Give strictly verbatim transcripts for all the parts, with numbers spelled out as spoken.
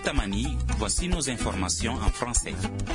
Tamani, voici nos informations en français.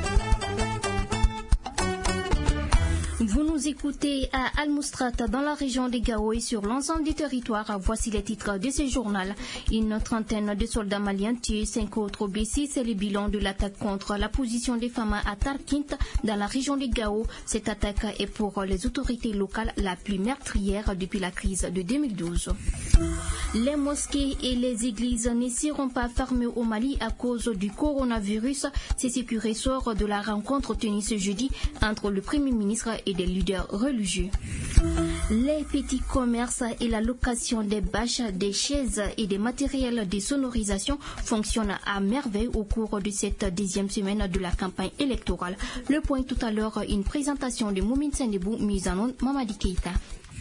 Vous nous écoutez à Al-Moustrat dans la région de Gao et sur l'ensemble du territoire. Voici les titres de ce journal. Une trentaine de soldats maliens tués, cinq autres blessés. C'est le bilan de l'attaque contre la position des femmes à Tarkint dans la région de Gao. Cette attaque est pour les autorités locales la plus meurtrière depuis la crise de deux mille douze. Les mosquées et les églises ne seront pas fermées au Mali à cause du coronavirus. C'est ce qui ressort de la rencontre tenue ce jeudi entre le Premier ministre et des leaders religieux. Les petits commerces et la location des bâches, des chaises et des matériels de sonorisation fonctionnent à merveille au cours de cette deuxième semaine de la campagne électorale. Le point tout à l'heure, une présentation de Moumine Sendebou, mise en onde Mamadi Keita.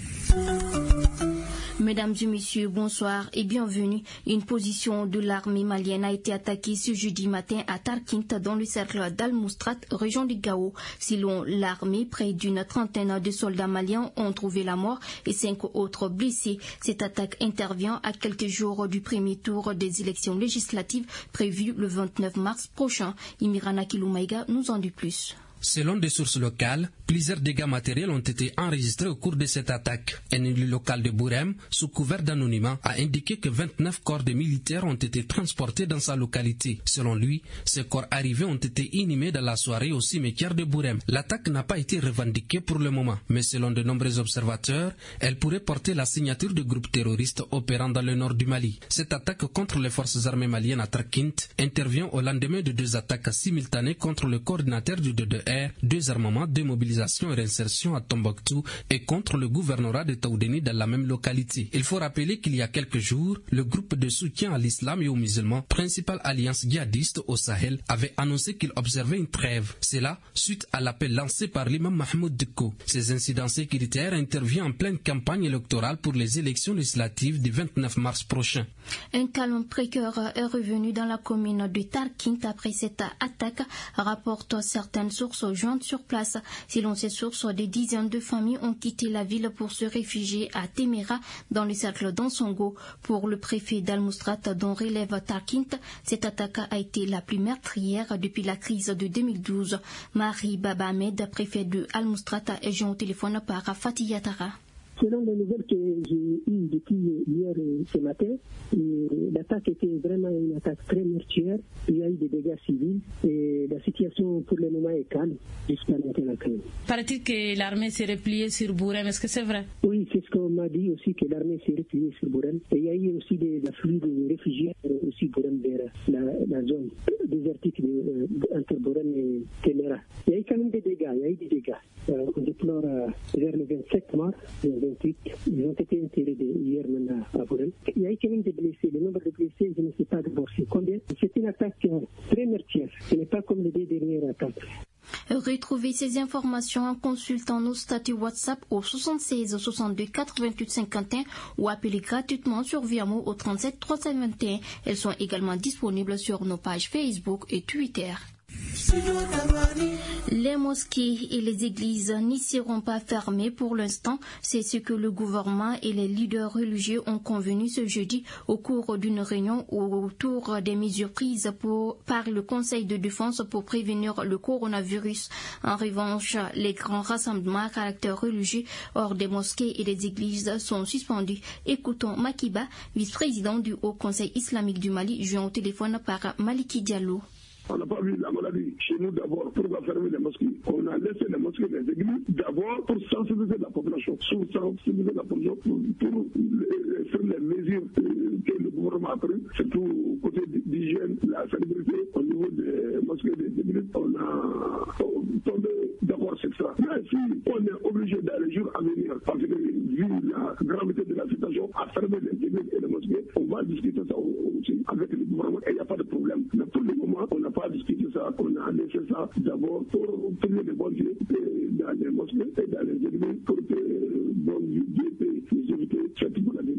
Mesdames et messieurs, bonsoir et bienvenue. Une position de l'armée malienne a été attaquée ce jeudi matin à Tarkint dans le cercle d'Al-Moustrat, région de Gao. Selon l'armée, près d'une trentaine de soldats maliens ont trouvé la mort et cinq autres blessés. Cette attaque intervient à quelques jours du premier tour des élections législatives prévues le vingt-neuf mars prochain. Imirana Kiloumaïga nous en dit plus. Selon des sources locales, plusieurs dégâts matériels ont été enregistrés au cours de cette attaque. Un élu local de Bourem, sous couvert d'anonymat, a indiqué que vingt-neuf corps de militaires ont été transportés dans sa localité. Selon lui, ces corps arrivés ont été inhumés dans la soirée au cimetière de Bourem. L'attaque n'a pas été revendiquée pour le moment, mais selon de nombreux observateurs, elle pourrait porter la signature de groupes terroristes opérant dans le nord du Mali. Cette attaque contre les forces armées maliennes à Tarkint intervient au lendemain de deux attaques simultanées contre le coordinateur du D D R, deux armements, deux mobilisations et réinsertion à Tombouctou et contre le gouvernorat de Taoudéni dans la même localité. Il faut rappeler qu'il y a quelques jours, le groupe de soutien à l'islam et aux musulmans, principale alliance djihadiste au Sahel, avait annoncé qu'il observait une trêve. Cela suite à l'appel lancé par l'imam Mahmoud Dicko. Ces incidents sécuritaires interviennent en pleine campagne électorale pour les élections législatives du vingt-neuf mars prochain. Un calme précaire est revenu dans la commune de Tarkint après cette attaque, rapportent certaines sources jointes sur place. Selon ces sources, des dizaines de familles ont quitté la ville pour se réfugier à Temera dans le cercle d'Ansongo. Pour le préfet d'Al-Moustrat dont relève Tarkint, cette attaque a été la plus meurtrière depuis la crise de deux mille douze. Marie Baba Ahmed, préfet de Al-Moustrat, est joint au téléphone par Fatih Yatara. Selon les nouvelles que j'ai eues depuis hier et ce matin, l'attaque était vraiment une attaque très meurtrière. Il y a eu des dégâts civils et la situation pour le moment est calme jusqu'à maintenant. Paraît-il que l'armée s'est repliée sur Bourem, est-ce que c'est vrai? Oui, c'est ce qu'on m'a dit aussi, que l'armée s'est repliée sur Bourem. Et il y a eu aussi des afflux de réfugiés aussi Bourem vers la, la zone désertique de, euh, entre Bourem et Temera. Il y a eu quand même des dégâts, il y a eu des dégâts. Euh, on déplore euh, vers le vingt-sept mars, le vingt-huit, ils ont été enterrés hier maintenant à Bourem. Il y a eu quand même des blessés. Le nombre de blessés, je ne sais pas d'abord c'est combien. C'est une attaque euh, très meurtrière. Ce n'est pas comme les deux dernières attaques. Retrouvez ces informations en consultant nos statuts WhatsApp au soixante-seize soixante-deux quatre-vingt-huit cinquante et un ou appelez gratuitement sur Viamo au trente-sept trois cent vingt et un. Elles sont également disponibles sur nos pages Facebook et Twitter. Les mosquées et les églises n'y seront pas fermées pour l'instant. C'est ce que le gouvernement et les leaders religieux ont convenu ce jeudi au cours d'une réunion autour des mesures prises pour, par le Conseil de défense pour prévenir le coronavirus. En revanche, les grands rassemblements à caractère religieux hors des mosquées et des églises sont suspendus. Écoutons Makiba, vice-président du Haut Conseil islamique du Mali, joint au téléphone par Maliki Diallo. On n'a pas vu la maladie chez nous d'abord pour fermer les mosquées. On a laissé les mosquées et les églises d'abord pour sensibiliser la population, pour sensibiliser la population, pour, pour les, faire les mesures que le gouvernement a prises, surtout côté d'hygiène, la sécurité au niveau des mosquées et des églises. On a tombé d'abord sur ça. Mais si on est obligé dans les jours à venir, parce que vu la gravité de la situation, à fermer les églises et les mosquées, on va discuter ça aussi avec le gouvernement et il n'y a pas de problème. Mais pour le moment, on n'a pas discuté ça, on a laissé ça d'abord pour prier les bonnes Dieu dans les mosquées et dans les églises pour que bon Dieu puisse nous éviter cette maladie-là.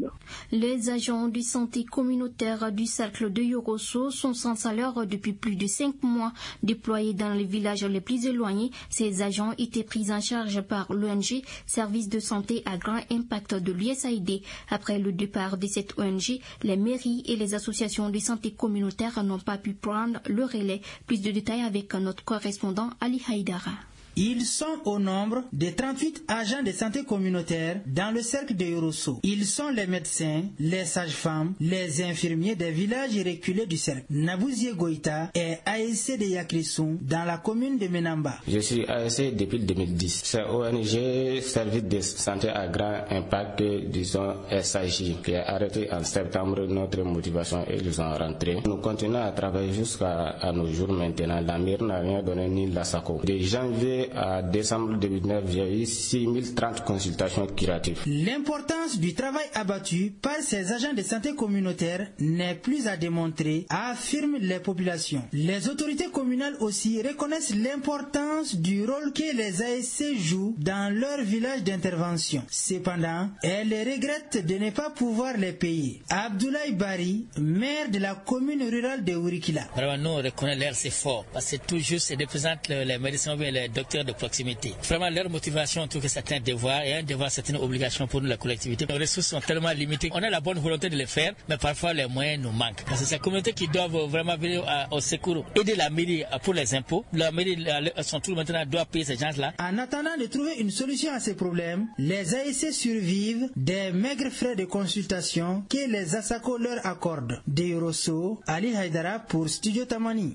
Les agents de santé communautaire du cercle de Yorosso sont sans salaire depuis plus de cinq mois. Déployés dans les villages les plus éloignés, ces agents étaient pris en charge par l'O N G Service de santé à grand impact de l'U S A I D. Après le départ de cette O N G, les mairies et les associations de santé communautaire n'ont pas pu prendre le relais. Plus de détails avec notre correspondant Ali Haïdara. Ils sont au nombre de trente-huit agents de santé communautaire dans le cercle de Yorosso. Ils sont les médecins, les sages-femmes, les infirmiers des villages reculés du cercle. Nabouzie Goïta est A S C de Yakrissoum dans la commune de Menamba. Je suis A S C depuis deux mille dix. C'est O N G Service de santé à grand impact, disons S A J, qui a arrêté en septembre notre motivation et ils sont rentrés. Nous continuons à travailler jusqu'à nos jours maintenant. La mairie n'a rien donné ni la SACO. De janvier à décembre deux mille neuf, j'ai eu six mille trente consultations curatives. L'importance du travail abattu par ces agents de santé communautaire n'est plus à démontrer, affirment les populations. Les autorités communales aussi reconnaissent l'importance du rôle que les A S C jouent dans leur village d'intervention. Cependant, elles regrettent de ne pas pouvoir les payer. Abdoulaye Bari, maire de la commune rurale de Wurikila. Vraiment, nous on reconnaît leur effort parce que tout juste ils représentent les médecins ou bien les docteurs de proximité. Vraiment, leur motivation, en tout cas, c'est un devoir et un devoir, c'est une obligation pour nous, la collectivité. Nos ressources sont tellement limitées. On a la bonne volonté de les faire, mais parfois les moyens nous manquent. Parce que c'est la communauté qui doivent vraiment venir au secours, aider la mairie pour les impôts. La mairie, son tour maintenant, doit payer ces gens-là. En attendant de trouver une solution à ces problèmes, les A S C survivent des maigres frais de consultation que les ASACO leur accordent. De Yorosso, Ali Haïdara pour Studio Tamani.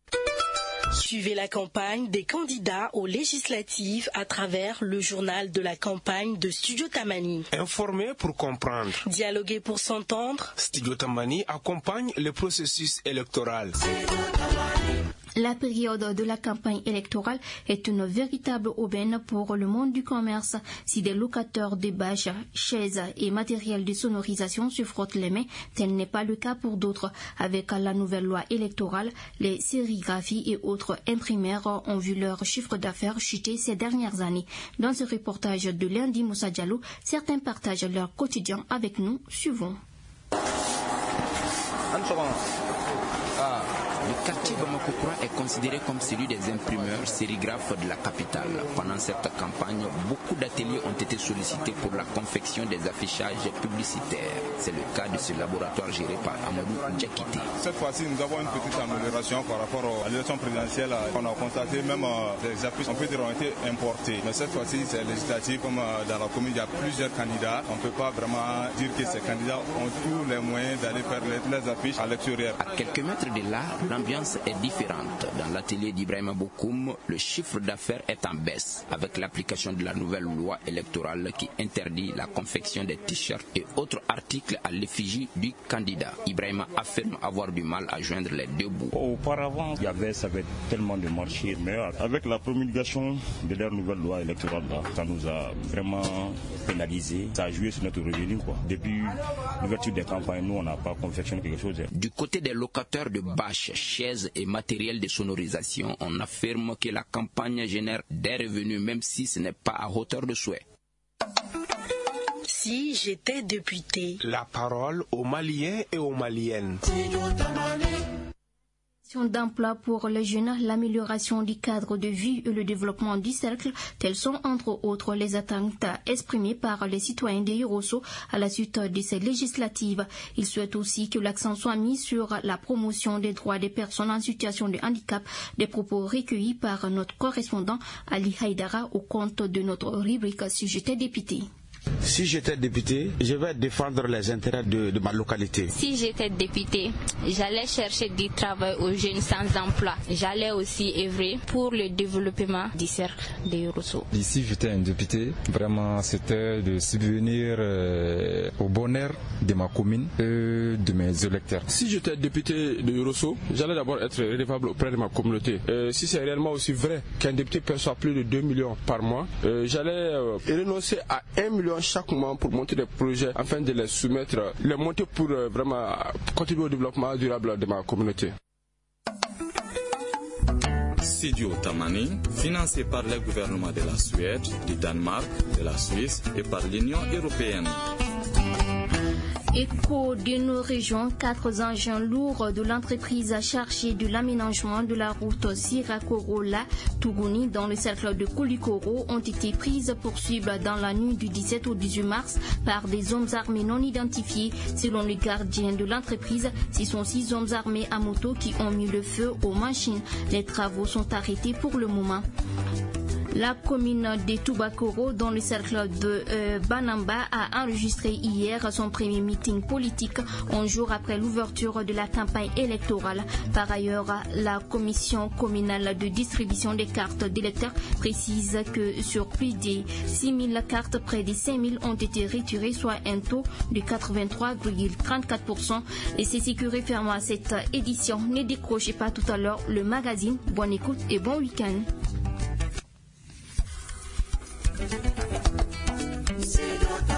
Suivez la campagne des candidats aux législatives à travers le journal de la campagne de Studio Tamani. Informer pour comprendre. Dialoguer pour s'entendre. Studio Tamani accompagne le processus électoral. La période de la campagne électorale est une véritable aubaine pour le monde du commerce. Si des locateurs de bâches, chaises et matériel de sonorisation se frottent les mains, tel n'est pas le cas pour d'autres. Avec la nouvelle loi électorale, les sérigraphies et autres imprimaires ont vu leur chiffre d'affaires chuter ces dernières années. Dans ce reportage de lundi Moussa Diallo, certains partagent leur quotidien avec nous. Suivons. Le quartier Bamako est considéré comme celui des imprimeurs sérigraphes de la capitale. Pendant cette campagne, beaucoup d'ateliers ont été sollicités pour la confection des affichages publicitaires. C'est le cas de ce laboratoire géré par Amadou Djakité. Cette fois-ci, nous avons une petite amélioration par rapport à l'élection présidentielle. On a constaté même les affiches, on peut dire, ont été importées. Mais cette fois-ci, c'est législatif. Comme dans la commune, il y a plusieurs candidats. On ne peut pas vraiment dire que ces candidats ont tous les moyens d'aller faire les, les affiches à l'extérieur. À quelques mètres de là, l'ambiance est différente. Dans l'atelier d'Ibrahima Bokoum, le chiffre d'affaires est en baisse avec l'application de la nouvelle loi électorale qui interdit la confection des t-shirts et autres articles à l'effigie du candidat. Ibrahima affirme avoir du mal à joindre les deux bouts. Auparavant, il y avait, ça avait tellement de marchés, mais avec la promulgation de leur nouvelle loi électorale, là, ça nous a vraiment pénalisé. Ça a joué sur notre revenu, quoi. Depuis l'ouverture des campagnes, nous, on n'a pas confectionné quelque chose. Du côté des locataires de bâches, chaises et matériel de sonorisation, on affirme que la campagne génère des revenus même si ce n'est pas à hauteur de souhait. Si j'étais député. La parole aux Maliens et aux Maliennes. D'emploi pour les jeunes, l'amélioration du cadre de vie et le développement du cercle, telles sont entre autres les attentes exprimées par les citoyens de Yorosso à la suite de ces législatives. Ils souhaitent aussi que l'accent soit mis sur la promotion des droits des personnes en situation de handicap, des propos recueillis par notre correspondant Ali Haïdara au compte de notre rubrique Si j'étais député. Si j'étais député, je vais défendre les intérêts de, de ma localité. Si j'étais député, j'allais chercher du travail aux jeunes sans emploi. J'allais aussi œuvrer pour le développement du cercle de Yorosso. Si j'étais un député, vraiment c'était de subvenir euh, au bonheur de ma commune et de mes électeurs. Si j'étais député de Yorosso, j'allais d'abord être redevable auprès de ma communauté. Euh, si c'est réellement aussi vrai qu'un député perçoit plus de deux millions par mois, euh, j'allais euh, renoncer à un million chaque mois pour monter des projets afin de les soumettre, les monter pour euh, vraiment contribuer au développement durable de ma communauté. Studio Tamani, financé par les gouvernements de la Suède, du Danemark, de la Suisse et par l'Union européenne. Écho de nos régions, quatre engins lourds de l'entreprise chargée de l'aménagement de la route Sirakorola-Tougouni dans le cercle de Koulikoro ont été prises pour suivre dans la nuit du dix-sept au dix-huit mars par des hommes armés non identifiés. Selon les gardiens de l'entreprise, ce sont six hommes armés à moto qui ont mis le feu aux machines. Les travaux sont arrêtés pour le moment. La commune de Toubakoro, dans le cercle de euh, Banamba, a enregistré hier son premier meeting politique, un jour après l'ouverture de la campagne électorale. Par ailleurs, la commission communale de distribution des cartes d'électeurs précise que sur plus de six mille cartes, près de cinq mille ont été retirées, soit un taux de quatre-vingt-trois virgule trente-quatre pour cent. Et c'est ce qui referme à cette édition. Ne décrochez pas tout à l'heure le magazine. Bonne écoute et bon week-end. C'est